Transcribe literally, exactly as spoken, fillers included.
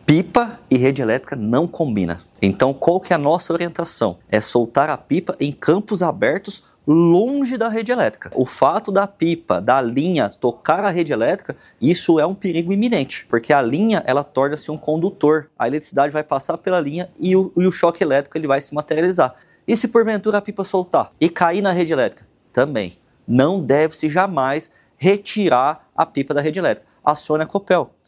Pipa e rede elétrica não combina. Então, qual que é a nossa orientação? É soltar a pipa em campos abertos longe da rede elétrica. O fato da pipa, da linha, tocar a rede elétrica, isso é um perigo iminente, porque a linha, ela torna-se um condutor. A eletricidade vai passar pela linha e o, e o choque elétrico ele vai se materializar. E se porventura a pipa soltar e cair na rede elétrica? Também. Não deve-se jamais retirar a pipa da rede elétrica. Acione a Copel.